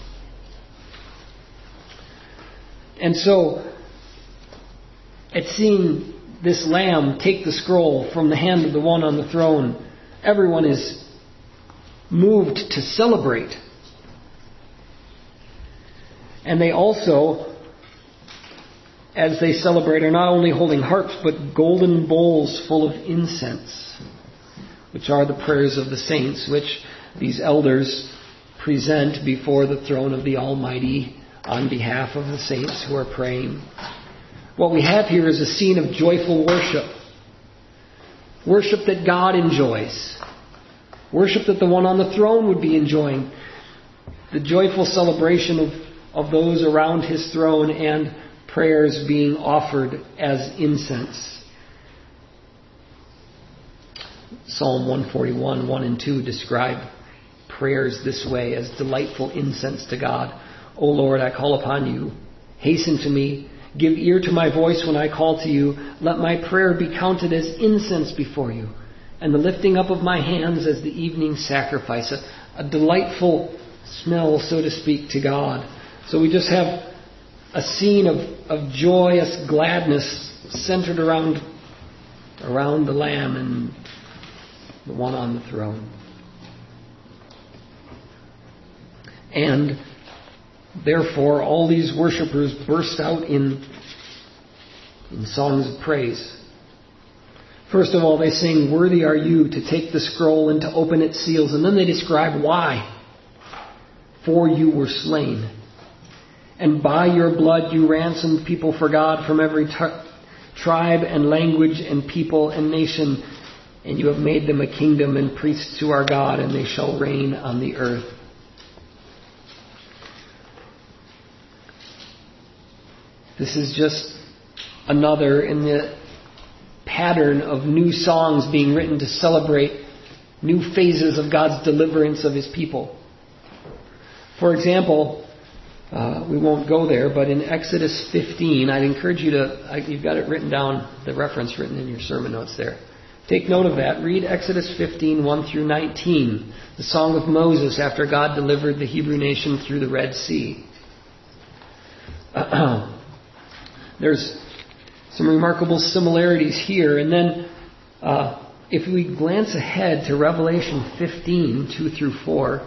And so, at seeing this lamb take the scroll from the hand of the one on the throne, everyone is moved to celebrate. And they also, as they celebrate, are not only holding harps, but golden bowls full of incense, which are the prayers of the saints, which these elders present before the throne of the Almighty on behalf of the saints who are praying. What we have here is a scene of joyful worship. Worship that God enjoys. Worship that the one on the throne would be enjoying. The joyful celebration of those around his throne and prayers being offered as incense. Psalm 141, 1 and 2 describe prayers this way as delightful incense to God. O Lord, I call upon you. Hasten to me. Give ear to my voice when I call to you. Let my prayer be counted as incense before you, and the lifting up of my hands as the evening sacrifice. A delightful smell, so to speak, to God. So we just have a scene of joyous gladness centered around the Lamb and the one on the throne. And therefore, all these worshipers burst out in songs of praise. First of all, they sing, "Worthy are you to take the scroll and to open its seals." And then they describe why. "For you were slain, and by your blood you ransomed people for God from every tribe and language and people and nation. And you have made them a kingdom and priests to our God, and they shall reign on the earth." This is just another in the pattern of new songs being written to celebrate new phases of God's deliverance of his people. For example, we won't go there, but in Exodus 15, I'd encourage you you've got it written down, the reference written in your sermon notes there. Take note of that. Read Exodus 15, 1 through 19, the song of Moses after God delivered the Hebrew nation through the Red Sea. There's some remarkable similarities here. And then if we glance ahead to Revelation 15, 2 through 4,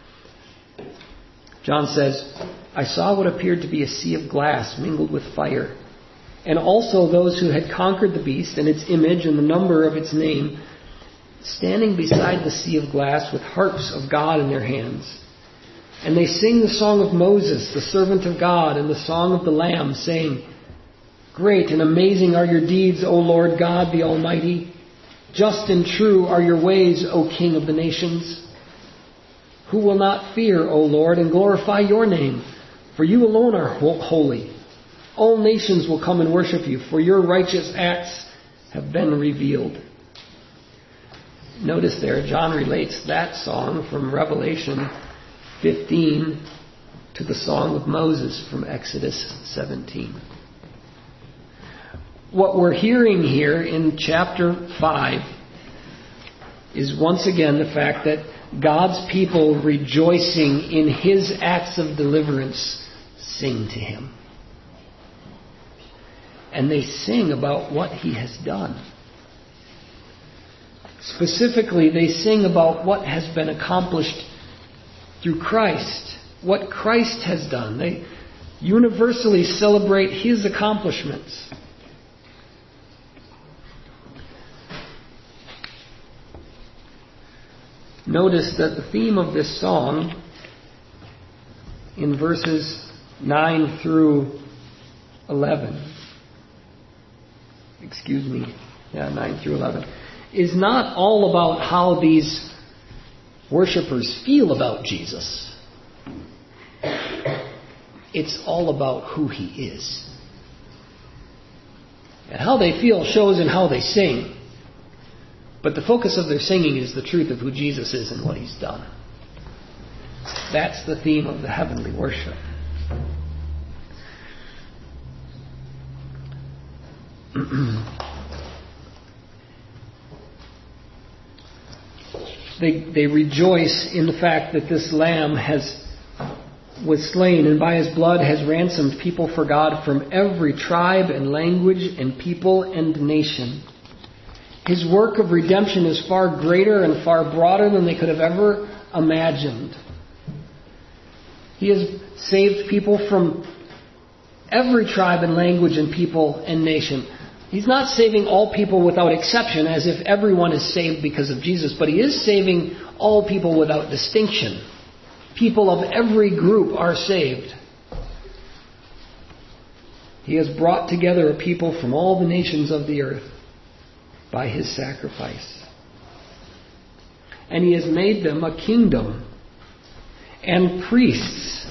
John says, "I saw what appeared to be a sea of glass mingled with fire, and also those who had conquered the beast and its image and the number of its name, standing beside the sea of glass with harps of God in their hands. And they sing the song of Moses, the servant of God, and the song of the Lamb, saying, 'Great and amazing are your deeds, O Lord God the Almighty. Just and true are your ways, O King of the nations. Who will not fear, O Lord, and glorify your name? For you alone are holy. All nations will come and worship you, for your righteous acts have been revealed.'" Notice there, John relates that song from Revelation 15 to the song of Moses from Exodus 17. What we're hearing here in chapter 5 is once again the fact that God's people rejoicing in his acts of deliverance sing to him. And they sing about what he has done. Specifically, they sing about what has been accomplished through Christ, what Christ has done. They universally celebrate his accomplishments. Notice that the theme of this song in verses 9 through 11, 9 through 11, is not all about how these worshipers feel about Jesus. It's all about who he is. And how they feel shows in how they sing. But the focus of their singing is the truth of who Jesus is and what he's done. That's the theme of the heavenly worship. They rejoice in the fact that this Lamb was slain and by his blood has ransomed people for God from every tribe and language and people and nation. His work of redemption is far greater and far broader than they could have ever imagined. He has saved people from every tribe and language and people and nation. He's not saving all people without exception, as if everyone is saved because of Jesus, but he is saving all people without distinction. People of every group are saved. He has brought together a people from all the nations of the earth by his sacrifice. And he has made them a kingdom and priests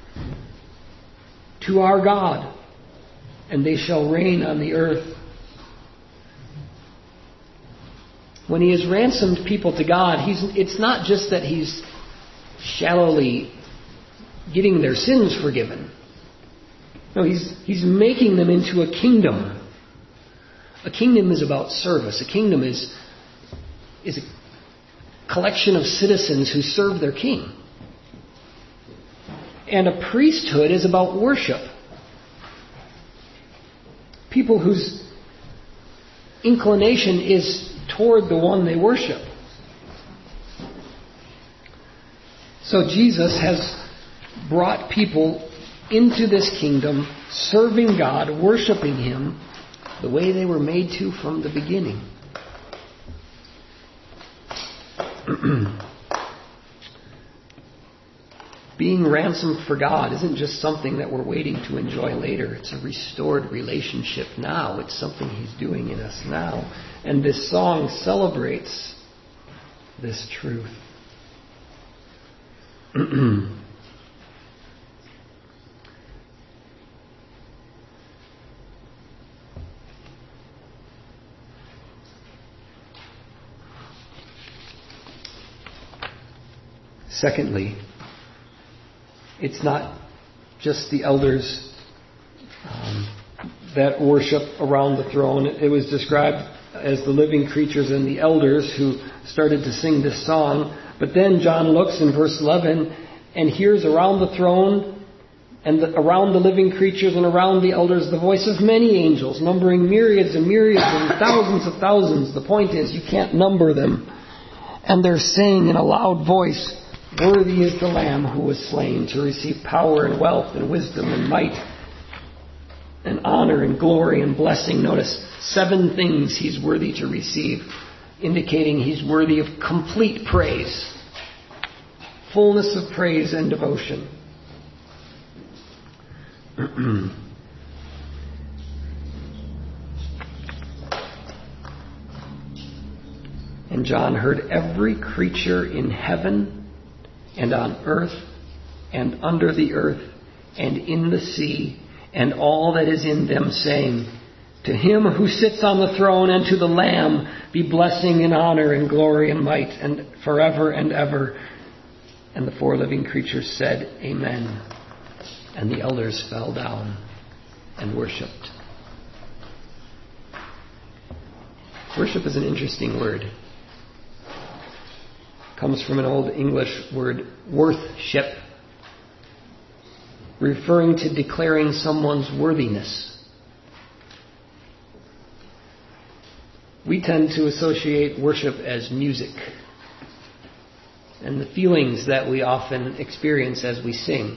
to our God, and they shall reign on the earth. When he has ransomed people to God, it's not just that he's shallowly getting their sins forgiven. No, he's making them into a kingdom. A kingdom is about service. A kingdom is a collection of citizens who serve their king. And a priesthood is about worship. People whose inclination is toward the one they worship. So Jesus has brought people into this kingdom, serving God, worshiping Him the way they were made to from the beginning. Being ransomed for God isn't just something that we're waiting to enjoy later. It's a restored relationship now. It's something He's doing in us now. And this song celebrates this truth. Secondly, it's not just the elders that worship around the throne. It was described as the living creatures and the elders who started to sing this song. But then John looks in verse 11 and hears around the throne and around the living creatures and around the elders the voice of many angels, numbering myriads and myriads and thousands of thousands. The point is, you can't number them. And they're saying in a loud voice, "Worthy is the Lamb who was slain to receive power and wealth and wisdom and might and honor and glory and blessing." Notice 7 things He's worthy to receive, indicating He's worthy of complete praise, fullness of praise and devotion. And John heard every creature in heaven and on earth and under the earth and in the sea and all that is in them, saying, "To Him who sits on the throne and to the Lamb be blessing and honor and glory and might and forever and ever." And the 4 living creatures said, "Amen." And the elders fell down and worshipped. Worship is an interesting word. Comes from an Old English word, worthship, referring to declaring someone's worthiness. We tend to associate worship as music and the feelings that we often experience as we sing.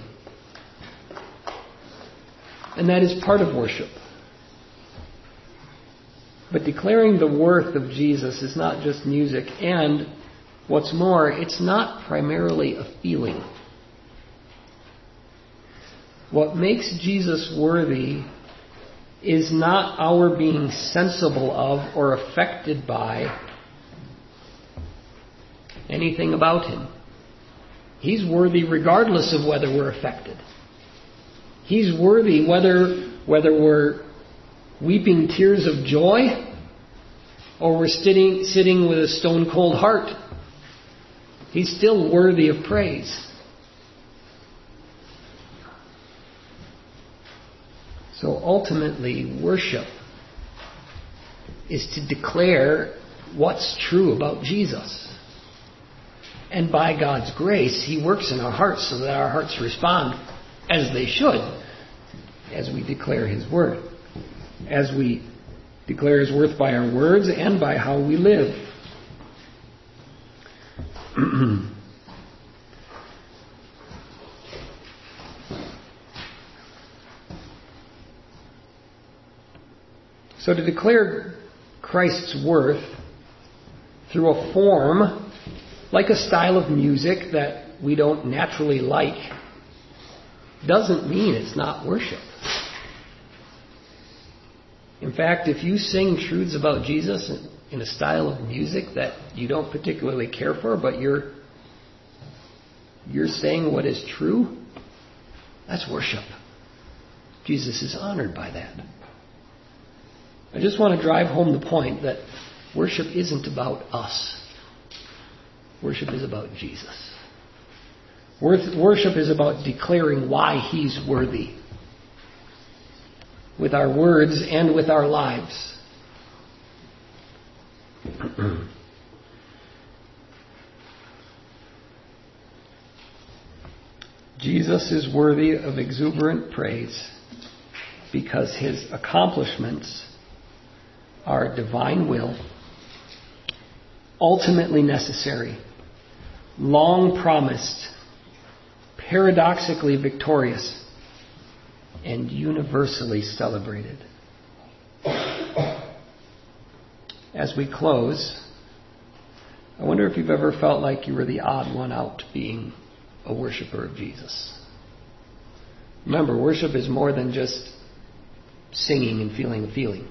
And that is part of worship. But declaring the worth of Jesus is not just music, and what's more, it's not primarily a feeling. What makes Jesus worthy is not our being sensible of or affected by anything about Him. He's worthy regardless of whether we're affected. He's worthy whether we're weeping tears of joy or we're sitting with a stone-cold heart. He's still worthy of praise. So ultimately, worship is to declare what's true about Jesus. And by God's grace, He works in our hearts so that our hearts respond as they should as we declare His word, as we declare His worth by our words and by how we live. So to declare Christ's worth through a form, like a style of music that we don't naturally like, doesn't mean it's not worship. In fact, if you sing truths about Jesus in a style of music that you don't particularly care for, but you're saying what is true, that's worship. Jesus is honored by that. I just want to drive home the point that worship isn't about us. Worship is about Jesus. Worship is about declaring why He's worthy with our words and with our lives. Jesus is worthy of exuberant praise because His accomplishments are divine will, ultimately necessary, long promised, paradoxically victorious, and universally celebrated. As we close, I wonder if you've ever felt like you were the odd one out being a worshiper of Jesus. Remember, worship is more than just singing and feeling a feeling.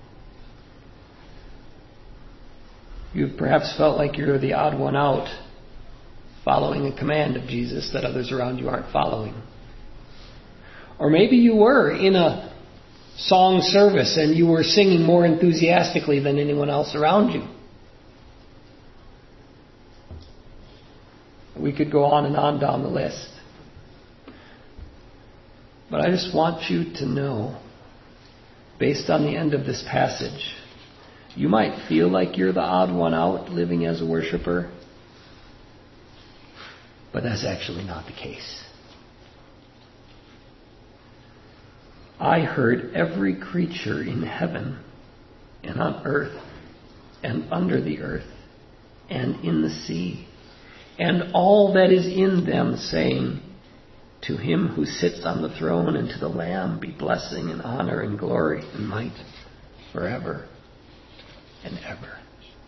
You've perhaps felt like you're the odd one out following a command of Jesus that others around you aren't following. Or maybe you were in a song service and you were singing more enthusiastically than anyone else around you. We could go on and on down the list. But I just want you to know, based on the end of this passage, you might feel like you're the odd one out living as a worshiper, but that's actually not the case. I heard every creature in heaven and on earth and under the earth and in the sea and all that is in them saying, "To Him who sits on the throne and to the Lamb be blessing and honor and glory and might forever and ever."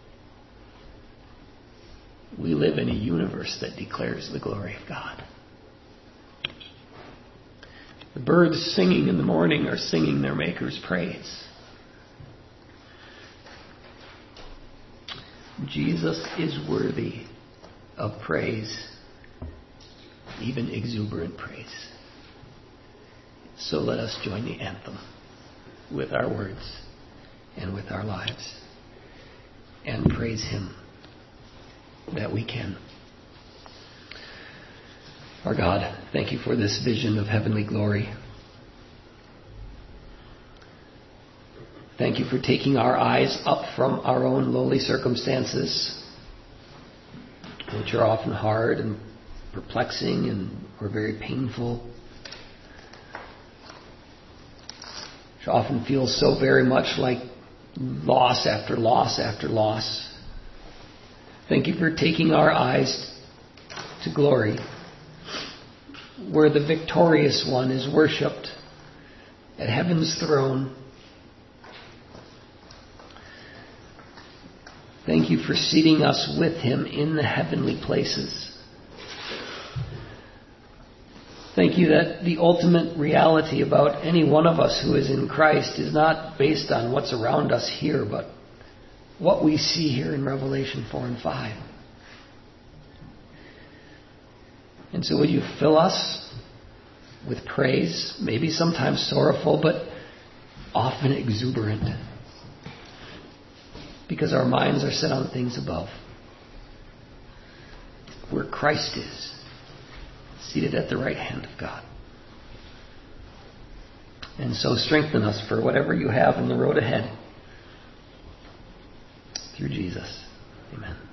We live in a universe that declares the glory of God. The birds singing in the morning are singing their Maker's praise. Jesus is worthy of praise, even exuberant praise. So let us join the anthem with our words and with our lives and praise Him that we can. Our God, thank You for this vision of heavenly glory. Thank You for taking our eyes up from our own lowly circumstances, which are often hard and perplexing and or very painful, which often feels so very much like loss after loss after loss. Thank You for taking our eyes to glory, where the victorious one is worshipped at heaven's throne. Thank You for seating us with Him in the heavenly places. Thank You that the ultimate reality about any one of us who is in Christ is not based on what's around us here, but what we see here in Revelation 4 and 5. And so would You fill us with praise, maybe sometimes sorrowful, but often exuberant, because our minds are set on things above, where Christ is, seated at the right hand of God. And so strengthen us for whatever You have in the road ahead, through Jesus. Amen.